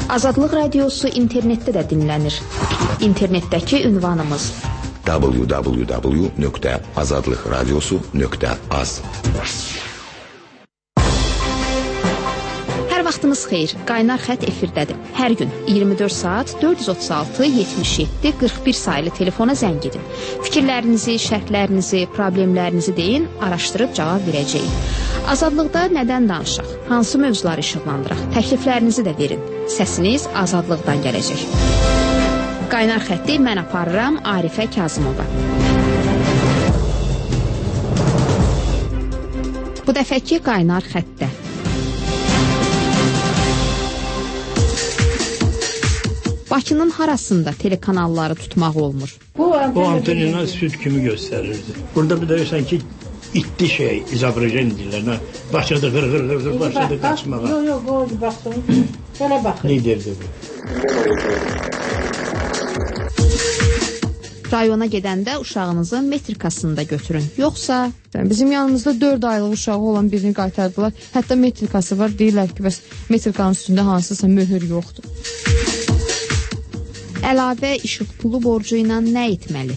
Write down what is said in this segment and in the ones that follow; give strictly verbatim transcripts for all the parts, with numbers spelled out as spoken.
Azadlıq Radiosu internetdə də dinlənir. İnternetdəki ünvanımız w w w nöqtə azadlıq radiosu nöqtə az. Hər vaxtınız xeyir. Qaynar xətt efirdədir. Hər gün iyirmi dörd saat dörd yüz otuz altı yetmiş yeddi qırx bir sayılı telefona zəng edin. Fikirlərinizi, şərtlərinizi, problemlərinizi deyin, araşdırıb cavab verəcəyik. Azadlıqda nədən danışaq? Hansı mövzuları işıqlandıraq? Təkliflərinizi də verin. Səsiniz azadlıqdan gələcək. Qaynar xətti mən aparıram, Arifə Kazımova. Bu dəfəki qaynar xəttdə. Bakının harasında telekanalları tutmaq olmur? Bu antenina süt kimi göstərirdi. Burada bir də sanki itdi şey, izobrajen dillərlə. Başladı qır qır qır qır, başladı qaçmağa. Yox, yox, yox, baxsın. Belə baxın. Liderdir bu. Rayona gedəndə uşağınızı metrikasında götürün. Yoxsa bizim yanımızda dörd aylıq uşağı olan birini qaytardılar. Hətta metrikası var. Deyirlər ki, bəs metrikanın üstündə hansısa möhür yoxdur. Əlavə işıq pulu borcu ilə nə etməli?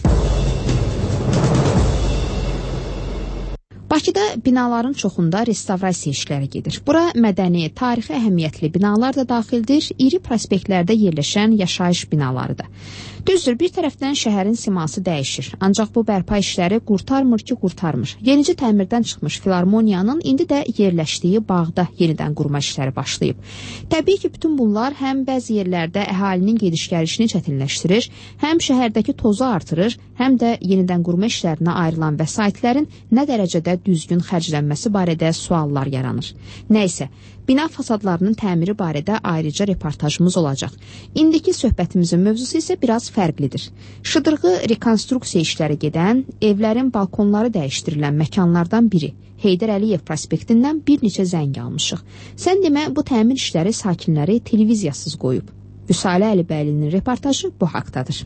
Bakıda binaların çoxunda restavrasiya işləri gedir. Bura mədəni, tarixi əhəmiyyətli binalar da daxildir, iri prospektlərdə yerləşən yaşayış binaları da. Düzdür, bir tərəfdən şəhərin siması dəyişir. Ancaq bu bərpa işləri qurtarmır ki, qurtarmır. Yenicə təmirdən çıxmış filarmoniyanın indi də yerləşdiyi bağda yenidən qurma işləri başlayıb. Təbii ki, bütün bunlar həm bəzi yerlərdə əhalinin gediş-gəlişini çətinləşdirir, həm şəhərdəki tozu artırır, həm də yenidən qurma işlərinə ayrılan vəsaitlərin nə dərəcədə düzgün xərclənməsi barədə suallar yaranır. Nəysə, bina fasadlarının təmiri barədə ayrıca reportajımız olacaq. İndiki söhbətimizin mövzusu isə biraz fərqlidir. Şıdırğı rekonstruksiya işləri gedən, evlərin balkonları dəyişdirilən məkanlardan biri. Heydər Əliyev prospektindən bir neçə zəng almışıq. Sən demə, bu təmir işləri sakinləri televiziyasız qoyub. Vüsalə Əlibəylinin reportajı bu haqdadır.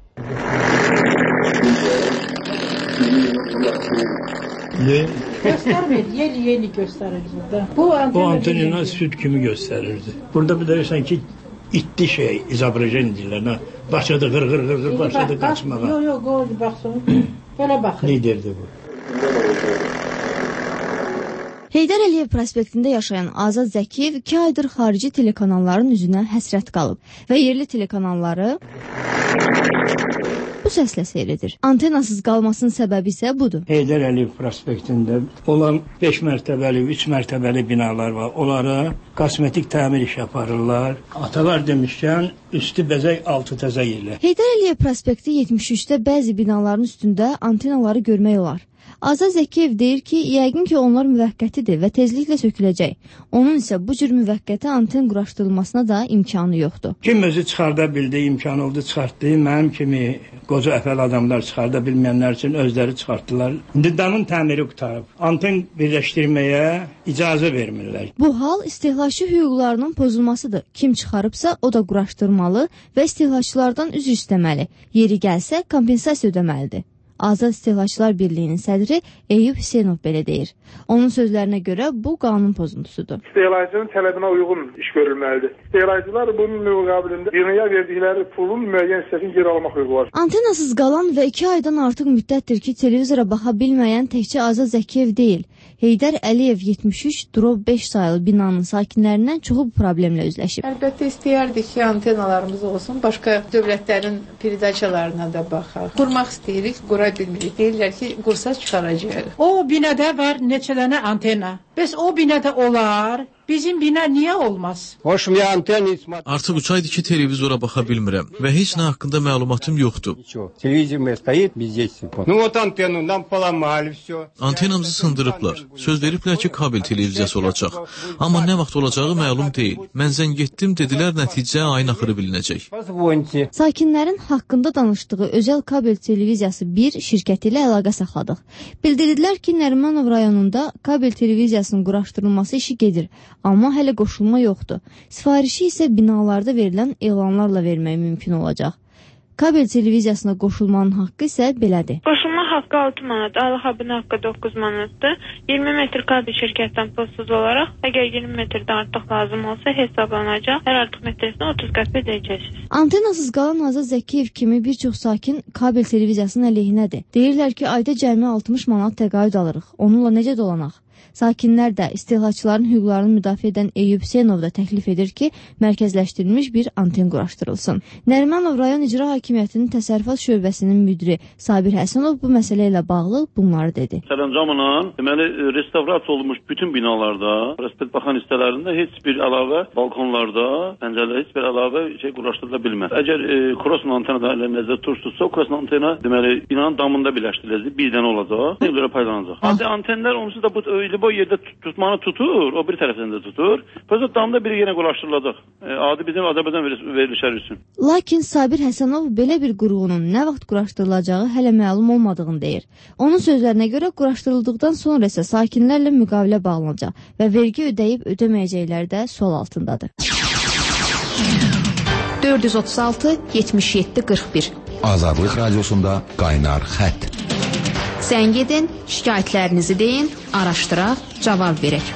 Ne? Göstermir, yeni yeni gösterir burada. Bu antenina, Bu antenina süt kimi göstərirdi. Burada bir də sanki itdi şey, izobrajen dillərlə. Başladı qır qır qır qır, başladı qaçmağa. Yox, yox, qoy baxsın. Belə baxın. Liderdir bu. Heydər Əliyev prospektində yaşayan Azad Zəkiyev iki aydır xarici telekanalların üzünə həsrət qalıb və yerli telekanalları bu səslə seyr edir. Antenasız qalmasının səbəbi isə budur. Heydər Əliyev prospektində olan beş mərtəbəli, üç mərtəbəli binalar var. Onlara kosmetik təmir iş yaparırlar. Atalar demişkən, üstü bəzək, altı təzə yerlər. Heydər Əliyev prospekti yetmiş üçdə bəzi binaların üstündə antenaları görmək olar. Azad Zəkiyev deyir ki, yəqin ki, onlar müvəqqətidir və tezliklə söküləcək. Onun isə bu cür müvəqqəti anten quraşdırılmasına da imkanı yoxdur. Kim özü çıxarda bildi, imkanı oldu, çıxartdı. Mənim kimi qoca əfəl adamlar çıxarda bilməyənlər üçün özləri çıxartdılar. İndi damın təmiri qutarıb. Anten birləşdirməyə icazə vermirlər. Bu hal istehlakçı hüquqlarının pozulmasıdır. Kim çıxarıbsa, o da quraşdırmalı və istehlakçılardan üzr istəməli. Yeri gəlsə, kompensasiya ödəməlidir. Azad İstehlakçılar Birliyinin sədri Eyüp Hüseynov belə deyir. Onun sözlərinə görə bu qanun pozuntusudur. İstehlakçının tələbinə uyğun iş görülməlidir. İstehlakçılar bunun müqabilində birməyə verdikləri pulun müəyyən hissəsini geri almaq hüququ var. Antenasız qalan və iki aydan artıq müddətdir ki, televizora baxa bilməyən təkcə Azad Zəkiyev deyil. Heydər Əliyev yetmiş üç Durov beş sayılı binanın sakinlərindən çoxu bu problemlə üzləşib. Əlbəttə istəyərdik ki, antenalarımız olsun, başqa dövlətlərin peridaçalarına da baxaq. Qurmaq istəyirik, qura bilmirik. Deyirlər ki, qursa çıxaracaq. O binada var neçə dənə antena. Bəs o binada olar, bizim bina niyə olmaz? Artıq üç aydır ki, televizora baxa bilmirəm və heç nə haqqında məlumatım yoxdur. Antenamızı sındırıblar. Söz veriblər ki, kabel televiziyası olacaq. Amma nə vaxt olacağı məlum deyil. Mən zəng etdim, dedilər nəticə ayın axırı bilinəcək. Sakinlərin haqqında danışdığı özəl kabel televiziyası bir şirkəti ilə əlaqə saxladıq. Bildirdilər ki, Nərimanov rayonunda kabel televiziyasının quraşdırılması işi gedir. Amma hələ qoşulma yoxdur. Sifarişi isə binalarda verilən elanlarla vermək mümkün olacaq. Kabel televiziyasına qoşulmanın haqqı isə belədir. Qoşulma haqqı altı manat, aylıq abunə haqqı doqquz manatdır. iyirmi metr kabel şirkətdən pulsuz olaraq, əgər iyirmi metrdən artıq lazım olsa hesablanacaq. Hər artıq metresinə otuz qəpik ödəyəcəksiniz. Antenasız qalan Azad Zəkiyev kimi bir çox sakin kabel televiziyasının əleyhinədir. Deyirlər ki, ayda cəmi altmış manat təqaüd alırıq. Onunla necə dolanaq? Sakinlər də istehlakçıların hüquqlarını müdafiə edən Eyüp Hüseynov da təklif edir ki, mərkəzləşdirilmiş bir anten quraşdırılsın. Nərimanov rayon İcra Hakimiyyətinin təsərrüfat şöbəsinin müdiri Sabir Həsənov bu məsələ ilə bağlı bunları dedi. Sərəncamla, deməli, restavrasiya olunmuş bütün binalarda, prospekt baxan hissələrində heç bir əlavə balkonlarda, pəncərələrdə heç bir əlavə şey quraşdırıla bilməz. Əgər e, cross antena da ilə nəzərdə tutursa, cross antena deməli binanın damında birləşdiriləcək, bir dənə olacaq, bir dənə paylanacaq. Hadi antenlər onsuz da bu öyle bu yerdə tutmanı tutur, o bir tərəfdən də tutur. Sonra damda biri yenə quraşdırılacaq. E, adi bizim Azərbaycan verilişləri üçün. Lakin Sabir Həsənov belə bir qurğunun nə vaxt quraşdırılacağı hələ məlum olmadığını deyir. Onun sözlərinə görə quraşdırıldıqdan sonra isə sakinlərlə müqavilə bağlanacaq və vergi ödəyib ödəməyəcəkləri də sual altındadır. dörd yüz otuz altı yetmiş yeddi qırx bir Azadlıq Radiosunda qaynar xətt. Zəng edin, şikayətlərinizi deyin, araşdıraq, cavab verək.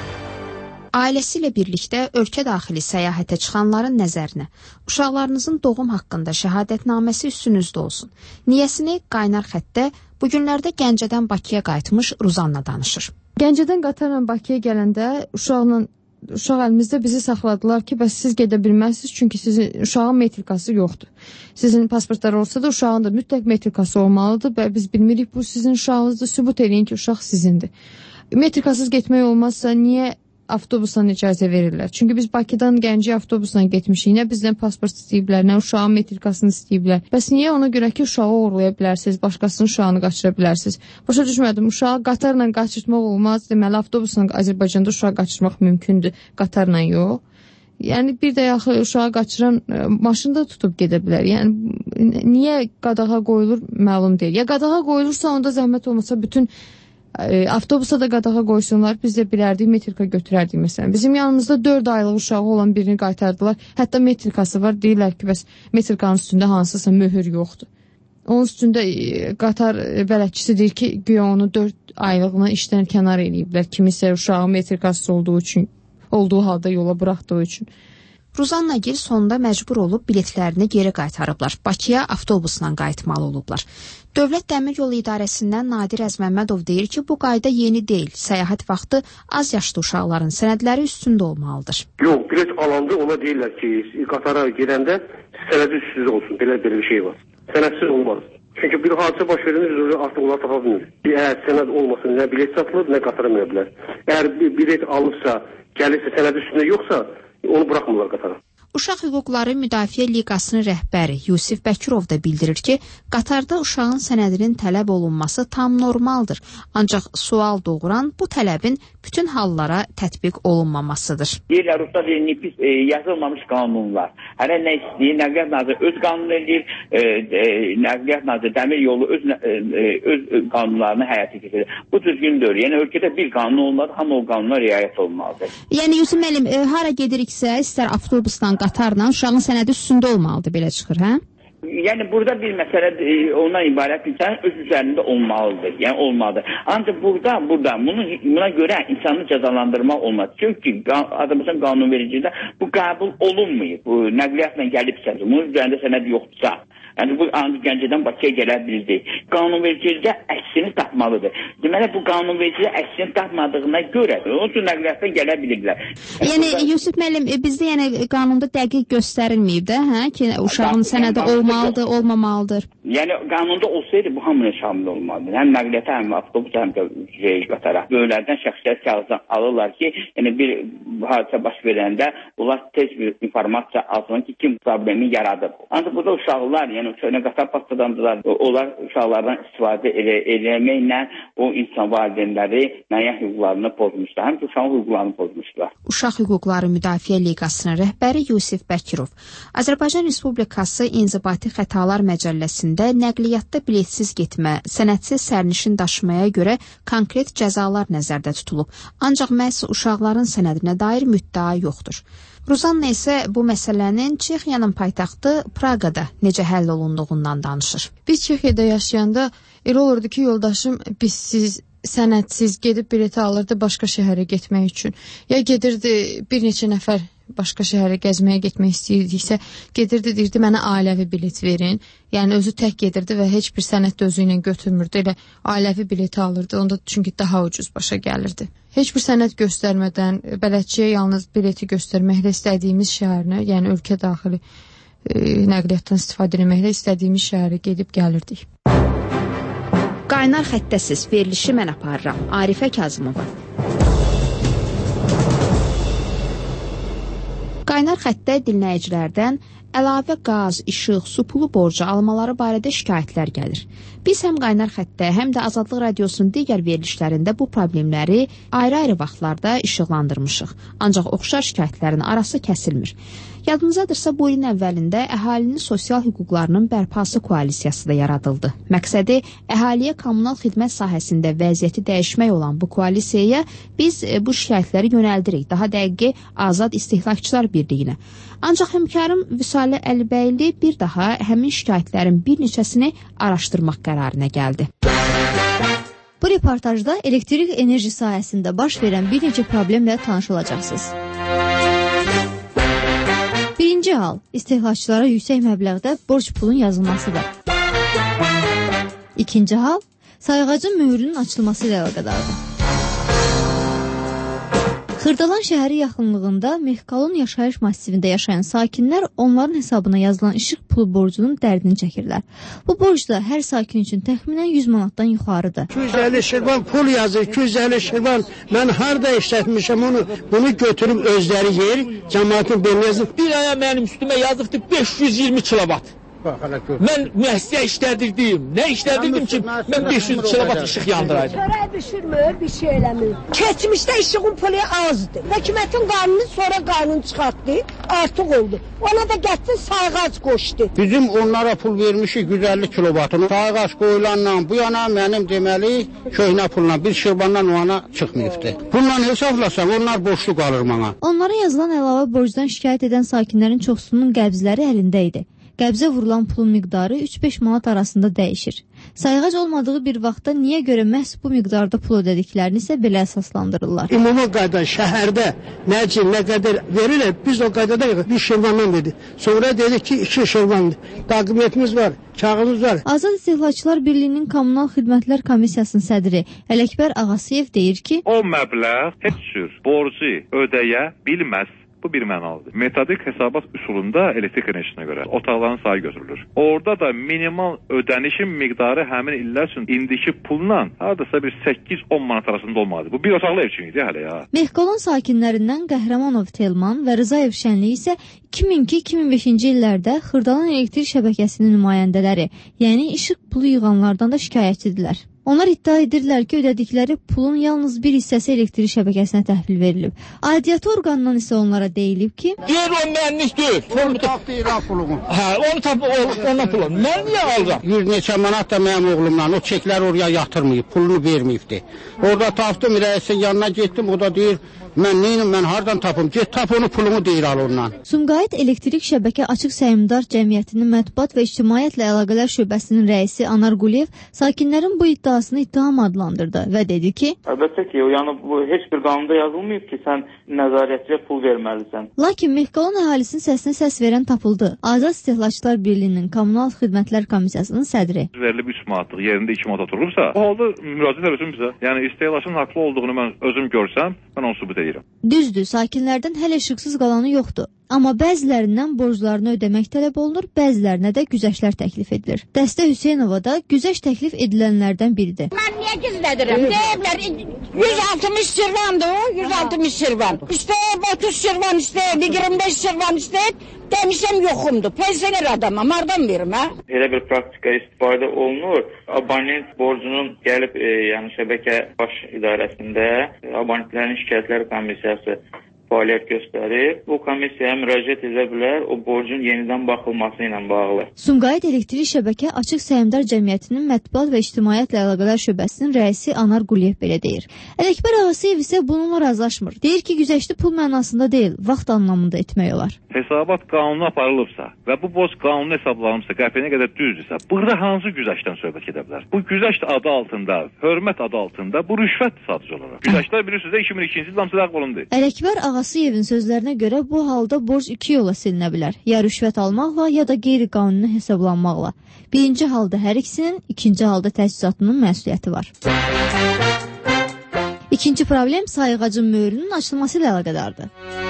Ailəsi ilə birlikdə ölkə daxili səyahətə çıxanların nəzərinə uşaqlarınızın doğum haqqında şəhadətnaməsi üstünüzdə olsun. Niyəsini qaynar xəttdə bu günlərdə Gəncədən Bakıya qayıtmış Ruzanla danışır. Gəncədən qatarla Bakıya gələndə uşaqla Uşaq əlimizdə bizi saxladılar ki, bəs siz gedə bilməzsiniz, çünki sizin uşağın metrikası yoxdur. Sizin pasportlar olsa da uşağın da mütləq metrikası olmalıdır və biz bilmirik, bu sizin uşağınızdır, sübut edin ki, uşaq sizindir. Metrikasız getmək olmazsa, niyə avtobusla icazə verirlər? Çünki biz Bakıdan Gəncəyə avtobusla getmişik, nə bizdən pasport istəyiblər, nə uşağın metrikasını istəyiblər. Bəs niyə ona görə ki, uşağı uğurlaya bilərsiniz, başqasının uşağını qaçıra bilərsiniz? Başa düşmədim, uşağı qatarla qaçırtmaq olmaz, deməli, avtobusla Azərbaycanda uşağı qaçırmaq mümkündür, qatarla yox. Yəni, bir də yaxı uşağı qaçıran maşında tutub gedə bilər. Yəni, niyə qadağa qoyulur, məlum deyil. Ya qadağa qoyulursa, onda zəhmət olmasa bütün avtobusa da qadağa qoysunlar, biz də bilərdik, metrika götürərdik məsələn. Bizim yanımızda dörd aylıq uşağı olan birini qaytardılar. Hətta metrikası var, deyirlər ki, bəs metrikanın üstündə hansısa möhür yoxdur. Onun üstündə qatar bələdçisi deyir ki, güya onu dörd aylığına işdən kənar eləyiblər. Kimisə uşağın metrikası olduğu üçün, olduğu halda yola buraxdığı üçün. Ruzanla Gil sonunda məcbur olub biletlərini geri qaytarıblar. Bakıya avtobusla qayıtmalı olublar. Dövlət Dəmir Yolu İdarəsindən Nadir Əzməmmədov deyir ki, bu qayda yeni deyil. Səyahət vaxtı az yaşlı uşaqların sənədləri üstündə olmalıdır. Yox, bilet alanda ona deyirlər ki, qatara gedəndə sənədi üstünüzdə olsun. Belə belə bir şey var. Sənədsiz olmaz. Çünki bir hadisə baş verəndə artıq onlar tapa bilmir. Əgər sənəd olmasın, nə bilet satılır, nə qatara minə bilər. Əgər bir bilet alırsa, gəlirsə sənədi üstündə yoxsa, onu buraxmırlar qatara. Uşaq Hüquqları Müdafiə Liqasının rəhbəri Yusif Bəkirov da bildirir ki, qatarda uşağın sənədinin tələb olunması tam normaldır. Ancaq sual doğuran bu tələbin bütün hallara tətbiq olunmamasıdır. Deyirlər, Rusda deyir, e, yazılmamış qanunlar. Hələ nə istəyir, Nəqliyyat Naziri öz qanunu edir, e, e, Nəqliyyat Naziri Dəmir Yolu öz, e, öz qanunlarını həyata keçirir. Bu düzgündür. Yəni, ölkədə bir qanun olmalı, hamı o qanuna riayət olmalıdır. Yəni, Yusuf müəllim, e, hara gediriksə, istər avtobusdan, qatarla uşağın sənədi üstündə olmalıdır, belə çıxır, hə? Yəni, burada bir məsələ e, ondan ibarət insan öz üzərində olmalıdır, yəni olmalıdır. Ancaq burada, burada bunu, buna görə insanı cəzalandırmaq olmaz. Çünki Azərbaycan qanunvericiliyində bu qəbul olunmayıb. Bu nəqliyyatla gəlibsə, bunun üzərində sənəd yoxdursa. Yəni, bu ancaq Gəncədən Bakıya gələ bildi. Qanunvericilikdə əksini tapmalıdır. Deməli, bu qanunvericilikdə əksini tapmadığına görə onun üçün nəqliyyatdan gələ bilirlər. Yəni, yəni burada... Yusuf müəllim, bizdə yəni qanunda dəqiq göstərilməyib də, hə? Ki, uşağın sənədi olmalıdır, olmamalıdır. Yəni, qanunda olsaydı bu hamına şamil olmalıdır. Həm nəqliyyata, həm avtobus, həm də şey qatara. Böylərdən şəxsiyyət kağızdan alırlar ki, yəni bir hadisə baş verəndə onlar tez bir informasiya alsın ki, kim problemi yaradıb. Ancaq burada uşaqlar, yəni yəni qatar pastadandılar. Onlar uşaqlardan istifadə elə, eləməklə o insan valideynləri müəyyən hüquqlarını pozmuşlar. Həm də uşağın hüquqlarını pozmuşlar. Uşaq Hüquqları Müdafiə Liqasının rəhbəri Yusif Bəkirov. Azərbaycan Respublikası İnzibati Xətalar Məcəlləsində nəqliyyatda biletsiz getmə, sənədsiz sərnişin daşımaya görə konkret cəzalar nəzərdə tutulub. Ancaq məhz uşaqların sənədinə dair müddəa yoxdur. Ruzanna isə bu məsələnin Çexiyanın paytaxtı Praqada necə həll olunduğundan danışır. Biz Çexiyada yaşayanda elə olurdu ki, yoldaşım bizsiz, sənədsiz gedib bileti alırdı başqa şəhərə getmək üçün. Ya gedirdi bir neçə nəfər başqa şəhərə gəzməyə getmək istəyirdiksə, gedirdi deyirdi mənə ailəvi bilet verin. Yəni özü tək gedirdi və heç bir sənəd də özü ilə götürmürdü. Elə ailəvi bileti alırdı. Onda çünki daha ucuz başa gəlirdi. Heç bir sənəd göstərmədən bələdçiyə yalnız bileti göstərməklə istədiyimiz şəhərinə, yəni ölkə daxili e, nəqliyyatdan istifadə etməklə istədiyimiz şəhərə gedib gəlirdik. Qaynar xəttəsiz verilişi mən aparıram. Arifə Kazımova. Qaynar xəttə dinləyicilərdən əlavə qaz, işıq, su pulu borcu almaları barədə şikayətlər gəlir. Biz həm Qaynar xəttə, həm də Azadlıq Radiosunun digər verilişlərində bu problemləri ayrı-ayrı vaxtlarda işıqlandırmışıq. Ancaq oxşar şikayətlərin arası kəsilmir. Yadınızdadırsa bu ilin əvvəlində əhalinin sosial hüquqlarının bərpası koalisiyası da yaradıldı. Məqsədi əhaliyə kommunal xidmət sahəsində vəziyyəti dəyişmək olan bu koalisiyaya biz bu şikayətləri yönəldirik, daha dəqiqi Azad İstehlakçılar Birliyinə. Ancaq həmkarım Vüsalə Əlibəyli bir daha həmin şikayətlərin bir neçəsini araşdırmaq qərarına gəldi. Bu reportajda elektrik enerji sahəsində baş verən bir neçə problemlə tanış olacaqsınız. Birinci hal, istehlakçılara yüksək məbləğdə borc pulun yazılmasıdır. İkinci hal, sayğacın möhürünün açılması ilə əlaqədardır. Xırdalan şəhəri yaxınlığında Mexkalon yaşayış massivində yaşayan sakinlər onların hesabına yazılan işıq pulu borcunun dərdini çəkirlər. Bu borc da hər sakin üçün təxminən yüz manatdan yuxarıdır. iki yüz əlli şirvan pul yazır, iki yüz əlli şirvan. Mən harada işlətmişəm onu, bunu götürüb özləri yer, cəmaatın belinə yazır. Bir aya mənim üstümə yazıbdı beş yüz iyirmi kilovat. Mən müəssisə işlədirdim. Nə işlədirdim ki, mən beş yüz kilovat işıq yandıraydım. Çörək düşürmür, bir şey eləmir. Keçmişdə işığın pulu azdır. Hökumətin qanunu sonra qanun çıxartdı, artıq oldu. Ona da getdi sayğac qoşdu. Bizim onlara pul vermişik yüz əlli kilovatını. Sayğac qoyulanla bu yana mənim deməli köhnə pulla bir şirvandan o yana çıxmayıbdı. Bununla hesablasan onlar borçlu qalır mənə. Onlara yazılan əlavə borcdan şikayət edən sakinlərin çoxsunun qəbzləri əlində idi. Qəbzə vurulan pulun miqdarı üç beş manat arasında dəyişir. Sayğac olmadığı bir vaxtda niyə görə məhz bu miqdarda pul ödədiklərini isə belə əsaslandırırlar. Ümumi qayda şəhərdə nə cin, nə qədər verirlər, biz o qaydada bir şirvandan dedi. Sonra dedi ki, iki şirvandır. Daqimetimiz var, kağıdımız var. Azad İstehlakçılar Birliyinin Kommunal Xidmətlər Komissiyasının sədri Ələkbər Ağasiyev deyir ki, o məbləğ heç cür borcu ödəyə bilməz. Bu bir mənalıdır. Metodik hesabat üsulunda elektrik enerjisinə görə otaqların sayı götürülür. Orada da minimal ödənişin miqdarı həmin illər üçün indiki pulla hardasa bir səkkiz on manat arasında olmalıdır. Bu bir otaqlı ev üçün idi hələ ya. Mexkalon sakinlərindən Qəhrəmanov Telman və Rızayev Şənli isə iki min iki iki min beşinci illərdə Xırdalan elektrik şəbəkəsinin nümayəndələri, yəni işıq pulu yığanlardan da şikayətçidirlər. Onlar iddia edirlər ki, ödədikləri pulun yalnız bir hissəsi elektrik şəbəkəsinə təhvil verilib. Aidiyyatı orqandan isə onlara deyilib ki, deyir o mənlik deyil. Onu tapdı İran pulunu. Hə, onu tapdı ondan pulunu. Mən niyə alacam? yüz neçə manat da mənim oğlumdan o çekləri oraya yatırmayıb, pulunu verməyibdi. Orada tapdım, rəisin yanına getdim, o da deyir, mən neyim, mən hardan tapım? Get tap onu, pulumu deyir al ondan. Sumqayıt Elektrik Şəbəkə Açıq Səhmdar Cəmiyyətinin Mətbuat və İctimaiyyətlə Əlaqələr Şöbəsinin rəisi Anar Quliyev sakinlərin bu iddiasını ittiham adlandırdı və dedi ki, əlbəttə ki, yəni bu heç bir qanunda yazılmayıb ki, sən nəzarətçiyə pul verməlisən. Lakin Mexkalon əhalisinin səsinə səs verən tapıldı. Azad İstehlakçılar Birliyinin Kommunal Xidmətlər Komissiyasının sədri. Verilib üç manatlıq yerində iki manat oturursa, o halda müraciət etsin bizə. Yəni istehlakçının haqlı olduğunu mən özüm görsəm, mən onu sübut edirəm. Düzdür, sakinlərdən hələ işıqsız qalanı yoxdur. Amma bəzilərindən borclarını ödəmək tələb olunur, bəzilərinə də güzəştlər təklif edilir. Dəstə Hüseynova da güzəş təklif edilənlərdən biridir. Mən niyə gizlədirəm? Deyiblər, yüz altmış şirvandır o, yüz altmış şirvan. İstəyib otuz şirvan, istəyib iyirmi beş şirvan, istəyib demişəm yoxumdur. Pensioner adamam, hardan verim, hə? Elə bir praktika istifadə olunur. Abonent borcunun gəlib, e, yəni şəbəkə baş idarəsində abonentlərin şikayətləri komissiyası fəaliyyət göstərir. Bu komissiyaya müraciət edə bilər, o borcun yenidən baxılması ilə bağlı. Sumqayıt Elektrik Şəbəkə Açıq Səhmdar Cəmiyyətinin Mətbuat və İctimaiyyətlə Əlaqələr Şöbəsinin rəisi Anar Quliyev belə deyir. Ələkbər Ağasıyev isə bununla razılaşmır. Deyir ki, güzəşti pul mənasında deyil, vaxt anlamında etmək olar. Hesabat qanuna aparılıbsa və bu borc qanunu hesablanmışsa, qəpiyinə qədər düzdürsə, burada hansı güzəştdən söhbət edə bilər? Bu güzəşt adı altında, hörmət adı altında bu rüşvət sadəcə olaraq. Güzəştlər bilirsiniz də iki min ikinci ildə hamısı ləğv olundu. Ələkbər Ağasıyevin sözlərinə görə bu halda borc iki yola silinə bilər. Ya rüşvət almaqla, ya da qeyri-qanuni hesablanmaqla. Birinci halda hər ikisinin, ikinci halda təchizatının məsuliyyəti var. İkinci problem sayğacın möhrünün açılması ilə əlaqədardır.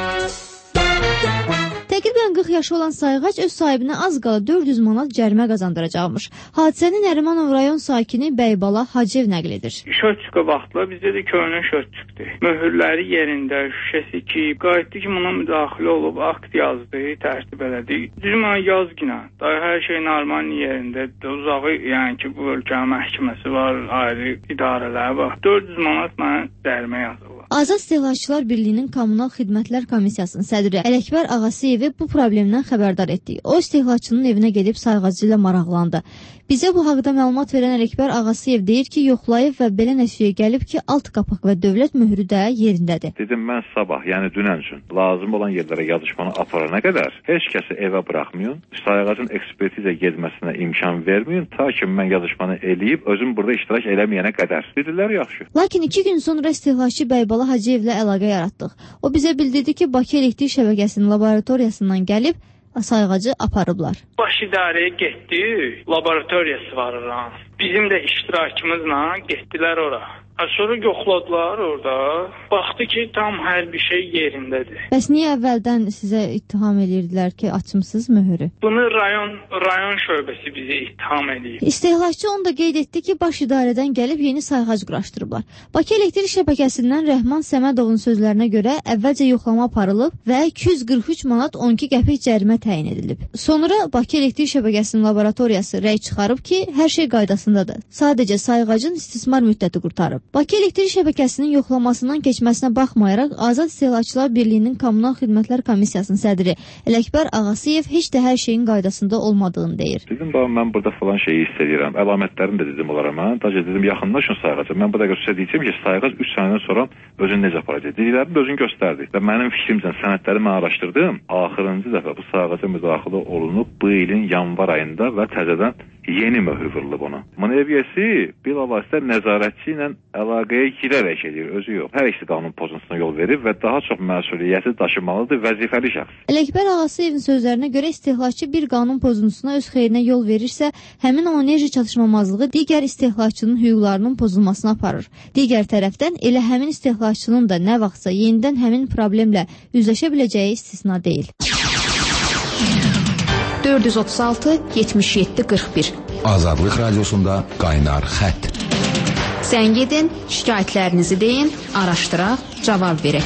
Təqribən qırx yaşı olan sayğac öz sahibinə az qala dörd yüz manat cərimə qazandıracaqmış. Hadisəni Nərimanov rayon sakini Bəybala Hacıyev nəql edir. Şöçkə vaxtla bizdə də köhnə şöç çıxdı. Möhürləri yerində, şüşəsi ki, qayıtdı ki, buna müdaxilə olub, akt yazdı, tərtib elədi. Düzmə yaz günə, daha hər şey normal yerində, uzağı, yəni ki, bu ölkənin məhkəməsi var, ayrı idarələr var. dörd yüz manat mənə cərimə yazırlar. Azad İstehlakçılar Birliyinin Kommunal Xidmətlər Komissiyasının sədri Ələkbər Ağasıyevi bu problemdən xəbərdar etdik. O istehlakçının evinə gedib sayğacı ilə maraqlandı. Bizə bu haqda məlumat verən Ələkbər Ağasıyev deyir ki, yoxlayıb və belə nəticəyə gəlib ki, alt qapaq və dövlət möhrü də yerindədir. Dedim, mən sabah, yəni dünən üçün lazım olan yerlərə yazışmanı aparana qədər heç kəsi evə buraxmayın, sayğacın ekspertizə getməsinə imkan verməyin, ta ki mən yazışmanı eləyib, özüm burada iştirak eləməyənə qədər. Dedilər, yaxşı. Lakin iki gün sonra istehlakçı Bəybala Hacıyevlə əlaqə yaratdıq. O bizə bildirdi ki, Bakı Elektrik Şəbəkəsinin laboratoriyasından gəlib sayğacı aparıblar. Baş idarəyə getdi, laboratoriyası var oran. Bizim də iştirakımızla getdilər ora. Sonra yoxladılar orada. Baxdı ki, tam hər bir şey yerindədir. Bəs niyə əvvəldən sizə ittiham edirdilər ki, açımsınız möhürü? Bunu rayon rayon şöbəsi bizə ittiham edir. İstehlakçı onu da qeyd etdi ki, baş idarədən gəlib yeni sayğac quraşdırıblar. Bakı Elektrik Şəbəkəsindən Rəhman Səmədovun sözlərinə görə əvvəlcə yoxlama aparılıb və iki yüz qırx üç manat on iki qəpik cərimə təyin edilib. Sonra Bakı Elektrik Şəbəkəsinin laboratoriyası rəy çıxarıb ki, hər şey qaydasındadır. Sadəcə sayğacın istismar müddəti qurtarıb. Bakı Elektrik Şəbəkəsinin yoxlamasından keçməsinə baxmayaraq, Azad İstehlakçılar Birliyinin Kommunal Xidmətlər Komissiyasının sədri Ələkbər Ağasıyev heç də hər şeyin qaydasında olmadığını deyir. Dedim, mən burada falan şeyi hiss edirəm. Əlamətlərini də dedim onlara mən. Dacə dedim, yaxınlaşın sayğaca. Mən burada sizə deyəcəm ki, sayğac üç sənədən sonra özünü necə aparacaq. Dediklərini də özünü göstərdi. Və mənim fikrimcə sənədləri mən araşdırdım. Axırıncı dəfə bu sayğaca müdaxilə olunub bu ilin yanvar ayında və təzədən yeni möhür vurulub ona. Münəviyyəsi bilavasitə nəzarətçi ilə əlaqəyə girərək edir, özü yox. Hər ikisi qanun pozuntusuna yol verib və daha çox məsuliyyəti daşımalıdır vəzifəli şəxs. Ələkbər Ağasıyevin sözlərinə görə istehlakçı bir qanun pozuntusuna öz xeyrinə yol verirsə, həmin o enerji çatışmamazlığı digər istehlakçının hüquqlarının pozulmasına aparır. Digər tərəfdən elə həmin istehlakçının da nə vaxtsa yenidən həmin problemlə üzləşə biləcəyi istisna deyil. dörd yüz otuz altı yetmiş yeddi qırx bir Azadlıq Radiosunda Qaynar Xətt. Zəng edin, şikayətlərinizi deyin, araşdıraq, cavab verək.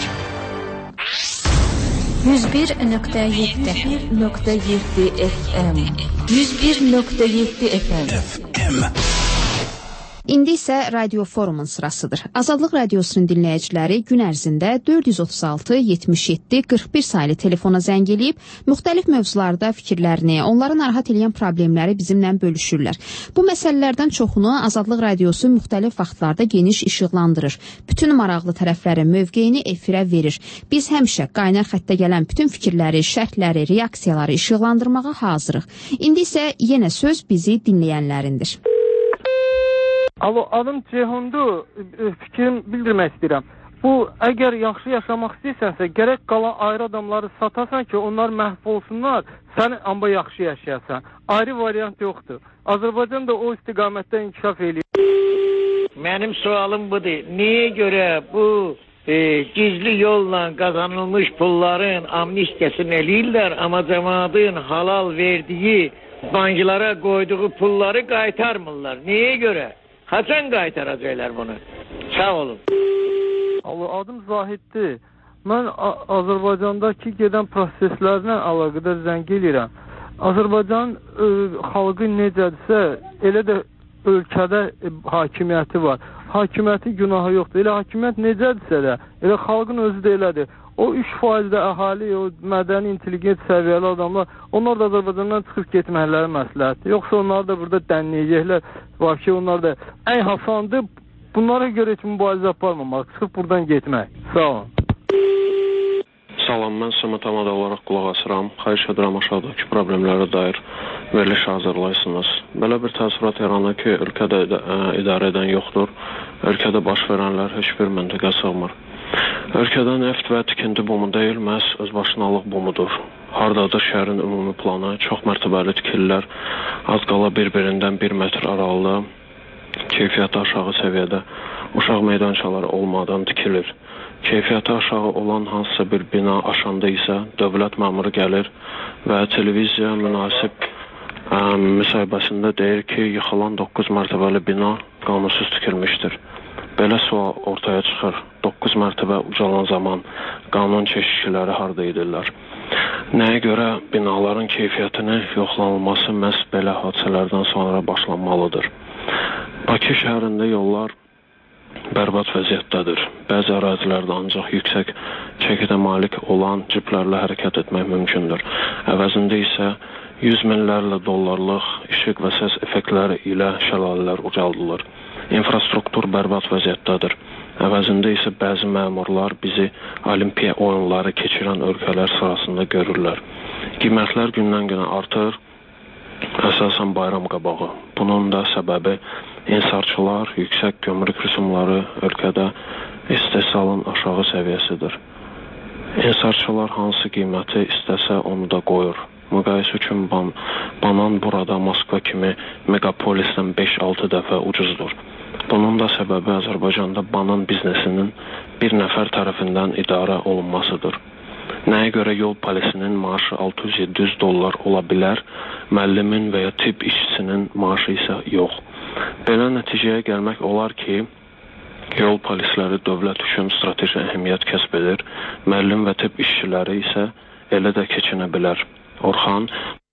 yüz bir nöqtə yeddi nöqtə yeddi F M yüz bir nöqtə yeddi F M İndi isə Radio Forumun sırasıdır. Azadlıq Radiosunun dinləyiciləri gün ərzində dörd yüz otuz altı yetmiş yeddi qırx bir sayılı telefona zəng eləyib, müxtəlif mövzularda fikirlərini, onları narahat edən problemləri bizimlə bölüşürlər. Bu məsələlərdən çoxunu Azadlıq Radiosu müxtəlif vaxtlarda geniş işıqlandırır. Bütün maraqlı tərəflərin mövqeyini efirə verir. Biz həmişə qaynar xəttə gələn bütün fikirləri, şərhləri, reaksiyaları işıqlandırmağa hazırıq. İndi isə yenə söz bizi dinləyənlərindir. Alo, adım Ceyhundur, fikrimi bildirmək istəyirəm. Bu, əgər yaxşı yaşamaq istəyirsənsə, gərək qalan ayrı adamları satasan ki, onlar məhv olsunlar, sən amma yaxşı yaşayasan. Ayrı variant yoxdur. Azərbaycan da o istiqamətdə inkişaf edir. Mənim sualım budur. Niyə görə bu e, gizli yolla qazanılmış pulların amnistiyasını eləyirlər, amma cəmaatın halal verdiyi banklara qoyduğu pulları qaytarmırlar. Niyə görə? Haçan qaytaracaqlar bunu? Sağ olun. Allah, adım Zahiddir. Mən Azərbaycandakı gedən proseslərlə əlaqədar zəng edirəm. Azərbaycan ə, xalqı necədirsə, elə də ölkədə ə, hakimiyyəti var. Hakimiyyətin günahı yoxdur. Elə hakimiyyət necədirsə də, elə xalqın özü də elədir. o üç faiz də əhali, o mədəni, intelligent səviyyəli adamlar, onlar da Azərbaycandan çıxıb getməkləri məsləhətdir. Yoxsa onlar da burada dənləyəcəklər. Var ki, onlar da ən hasandır. Bunlara görə heç mübarizə aparmamaq, çıxıb buradan getmək. Sağ olun. Salam, mən Səmət Amad olaraq qulaq asıram. Xahiş edirəm aşağıdakı problemlərə dair veriliş hazırlaysınız. Belə bir təəssürat yaranır ki, ölkədə idarə edən yoxdur. Ölkədə baş verənlər heç bir məntəqə sığmır. Ölkədə neft və tikinti bumu deyil, məhz özbaşınalıq bumudur. Hardadır şəhərin ümumi planı, çox mərtəbəli tikililər, az qala bir-birindən bir metr aralığı, keyfiyyəti aşağı səviyyədə uşaq meydançaları olmadan tikilir. Keyfiyyəti aşağı olan hansısa bir bina aşanda isə dövlət məmuru gəlir və televiziya münasib ə, müsahibəsində deyir ki, yıxılan doqquz mərtəbəli bina qanunsuz tikilmişdir. Belə sual ortaya çıxır. doqquz mərtəbə ucalan zaman qanun keşişçiləri harda edirlər? Nəyə görə binaların keyfiyyətinin yoxlanılması məhz belə hadisələrdən sonra başlanmalıdır? Bakı şəhərində yollar bərbad vəziyyətdədir. Bəzi ərazilərdə ancaq yüksək çəkidə malik olan ciplərlə hərəkət etmək mümkündür. Əvəzində isə yüz minlərlə dollarlıq işıq və səs effektləri ilə şəlalələr ucaldılır. İnfrastruktur bərbad vəziyyətdədir. Əvəzində isə bəzi məmurlar bizi olimpiya oyunları keçirən ölkələr sırasında görürlər. Qiymətlər gündən-günə artır, əsasən bayram qabağı. Bunun da səbəbi ensarçılar, yüksək gömrük rüsumları ölkədə istehsalın aşağı səviyyəsidir. Ensarçılar hansı qiyməti istəsə onu da qoyur. Müqayisə üçün ban, banan burada Moskva kimi megapolisdən beş altı dəfə ucuzdur. Bunun da səbəbi Azərbaycanda banan biznesinin bir nəfər tərəfindən idarə olunmasıdır. Nəyə görə yol polisinin maaşı altı yüz yeddi yüz dollar ola bilər, müəllimin və ya tibb işçisinin maaşı isə yox. Belə nəticəyə gəlmək olar ki, yol polisləri dövlət üçün strateji əhəmiyyət kəsb edir, müəllim və tibb işçiləri isə elə də keçinə bilər. Orxan.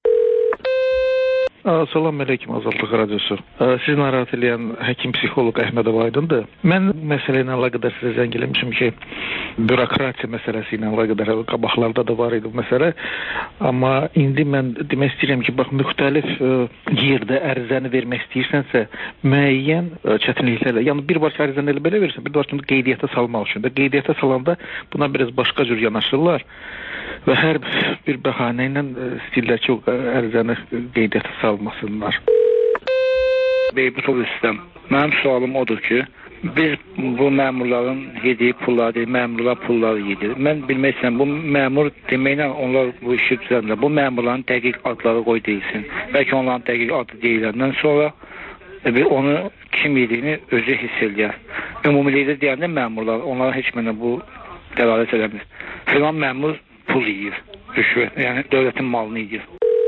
Salam əleykum Azadlıq Radiosu. Siz narahat edən həkim-psixoloq Əhmədov Aydındır. Mən məsələ ilə əlaqədar sizə zəng eləmişim ki, bürokratiya məsələsi ilə əlaqədar qabaqlarda da var idi bu məsələ. Amma indi mən demək istəyirəm ki, bax, müxtəlif yerdə ərizəni vermək istəyirsənsə, müəyyən çətinliklərlə, yəni bir var ki, ərizəni elə belə verirsən, bir var ki, qeydiyyata salmaq üçün də. Qeydiyyata salanda buna biraz başqa cür yanaşırlar. Və hər bir bəhanə ilə istəyirlər ki, o ərizəni qeydiyyata salmasınlar. Beybutov İslam. Mənim sualım odur ki, biz bu məmurların yediyi pulları deyil, məmurlar pulları yedir. Mən bilmək istəyirəm, bu məmur deməklə onlar bu işi düzəldirlər. Bu məmurların dəqiq adları qoy deyilsin. Bəlkə onların dəqiq adı deyiləndən sonra e, onu kim yediyini özü hiss eləyər. Ümumilikdə deyəndə məmurlar, onlara heç mənə bu dəlalət eləmir. Filan məmur pul yiyir, rüşvət, yəni dövlətin malını yiyir.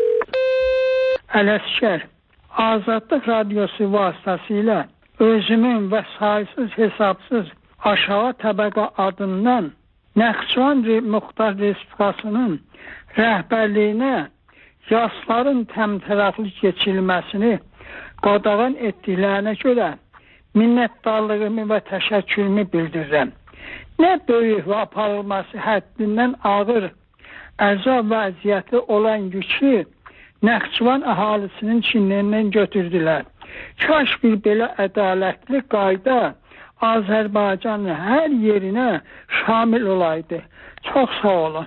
Ələskər, Azadlıq Radiosu vasitəsilə özümün və sayısız hesabsız aşağı təbəqə adından Naxçıvan Muxtar Respublikasının rəhbərliyinə yaşların təmtərəfli keçirilməsini qadağan etdiklərinə görə minnətdarlığımı və təşəkkürümü bildirirəm. Nə böyük və aparılması həddindən ağır əzab vəziyyəti olan yükü Naxçıvan əhalisinin çinlərindən götürdülər. Kaş bir belə ədalətli qayda Azərbaycanın hər yerinə şamil olaydı. Çox sağ olun.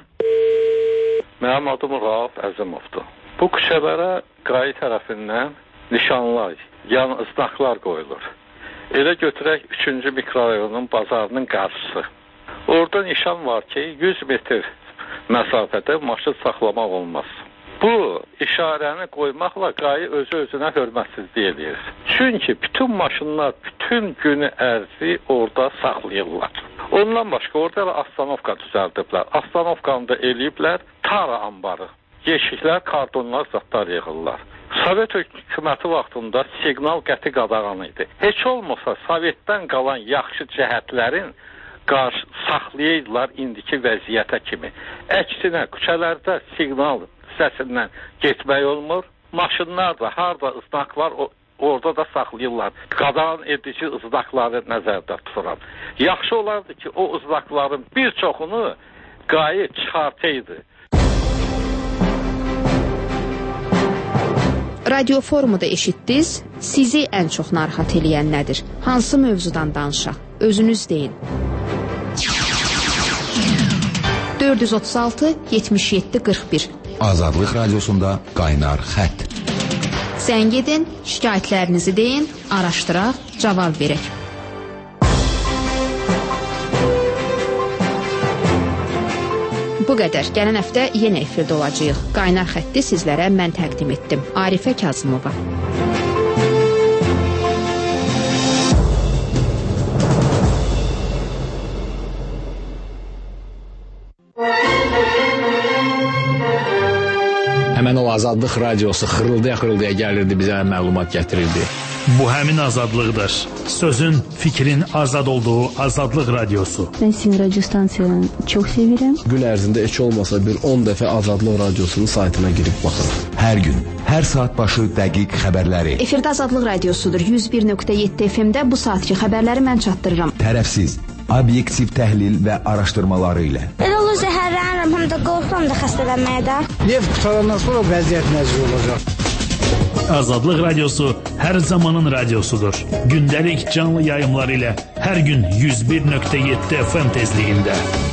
Mənim adım Rauf Əzimovdur. Bu küçələrə qayı tərəfindən nişanlar, yan ızdaqlar qoyulur. Elə götürək üçüncü mikrorayonun bazarının qarşısı. Orada nişan var ki, yüz metr məsafədə maşın saxlamaq olmaz. Bu işarəni qoymaqla qayı özü-özünə hörmətsizlik edir. Çünki bütün maşınlar bütün günü ərzi orada saxlayırlar. Ondan başqa orada astanovka düzəldiblər. Astanovkanı da eləyiblər tara ambarı. Yeşiklər, kardonlar, zatlar yığırlar. Sovet hökuməti vaxtında siqnal qəti qadağan idi. Heç olmasa Sovetdən qalan yaxşı cəhətlərin qarşı saxlayırlar indiki vəziyyətə kimi. Əksinə, küçələrdə siqnal səsindən getmək olmur. Maşınlar da, harada ızdaqlar orada da saxlayırlar. Qadağan edici ızdaqları nəzərdə tuturam. Yaxşı olardı ki, o ızdaqların bir çoxunu qayı çıxartaydı. Radio forumu da eşitdiniz. Sizi ən çox narahat eləyən nədir? Hansı mövzudan danışaq? Özünüz deyin. dörd yüz otuz altı yetmiş yeddi qırx bir Azadlıq Radiosunda Qaynar Xətt. Zəng edin, şikayətlərinizi deyin, araşdıraq, cavab verək. Bu qədər. Gələn həftə yenə efirdə olacağıq. Qaynar Xətti sizlərə mən təqdim etdim. Arifə Kazımova. Həmən o Azadlıq Radiosu xırıldaya-xırıldaya gəlirdi, bizə məlumat gətirirdi. Bu həmin azadlıqdır. Sözün, fikrin azad olduğu Azadlıq Radiosu. Ben sizin radyo stansiyanı çok severim. Gün ərzində heç olmasa bir on dəfə Azadlıq Radiosunun saytına girib baxırım. Hər gün, hər saat başı dəqiq xəbərləri. Efirdə Azadlıq Radiosudur. yüz bir nöqtə yeddi F M-də bu saatki xəbərləri mən çatdırıram. Tərəfsiz, obyektiv təhlil və araşdırmaları ilə. Elə olur zəhərlənirəm, həm də qorxuram da xəstələnməyə də. Neft qutarandan sonra vəziyyət nəzir olacaq. Azadlıq Radiosu hər zamanın radiosudur. Gündəlik canlı yayımlar ilə hər gün yüz bir nöqtə yeddi F M tezliyində.